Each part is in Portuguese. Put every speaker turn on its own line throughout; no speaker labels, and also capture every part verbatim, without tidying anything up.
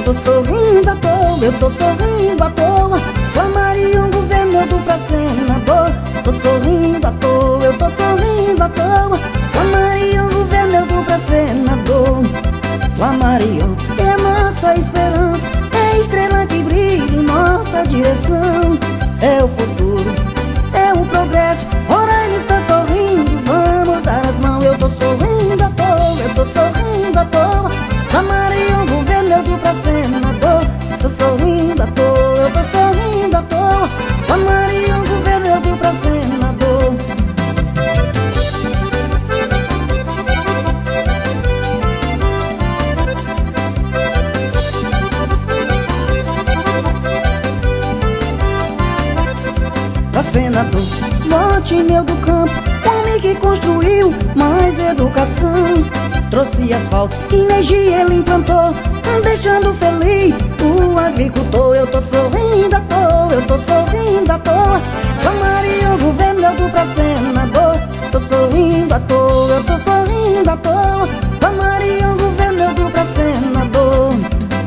tô sorrindo à toa, eu tô sorrindo à toa. Clamaria um governador pra senador. Tô sorrindo à toa, eu tô sorrindo à toa. Clamaria um governador pra senador. Flamarion é a nossa esperança, é a estrela que brilha em nossa direção. É o futuro, é o progresso. Roraima está sorrindo, vamos dar as mãos. Eu tô sorrindo à toa, eu tô sorrindo à toa. Flamarion, governador pra senador. Tô sorrindo à toa, eu tô sorrindo à toa. Flamarion, governador pra senador. Pra senador, vote meu do campo, homem que construiu mais educação. Trouxe asfalto, energia ele implantou, deixando feliz o agricultor. Eu tô sorrindo à toa, eu tô sorrindo à toa. Clamaria o governador pra senador. Tô sorrindo à toa, eu tô sorrindo à toa. Clamaria o governador pra senador.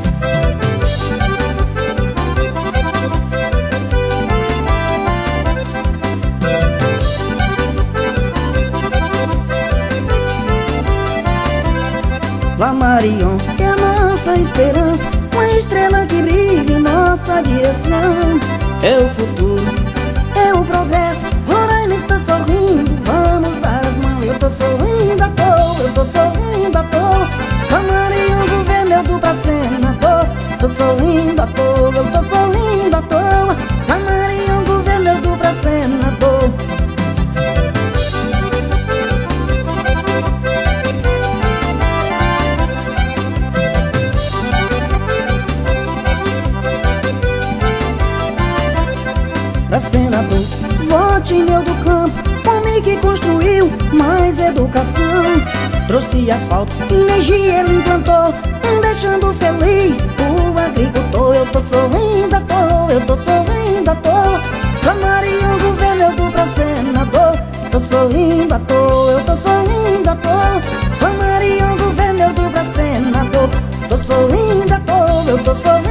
Flamarion é a nossa esperança, uma estrela que brilha em nossa direção. É o futuro, é o progresso. Roraima está sorrindo, vamos dar as mãos. Eu tô sorrindo à toa, eu tô sorrindo à toa. Flamarion, governador pra senador. Tô sorrindo à toa, eu tô sorrindo à toa. Flamarion, governador pra senador. Pra senador, vote em meu do campo, homem que construiu mais educação. Trouxe asfalto, energia ele implantou, deixando feliz o agricultor. Eu tô sorrindo à toa, eu tô sorrindo à toa. Clamaria um governador pra senador. Tô sorrindo à toa, eu tô sorrindo à toa. Clamaria um governador pra senador. Tô sorrindo à toa, eu tô sorrindo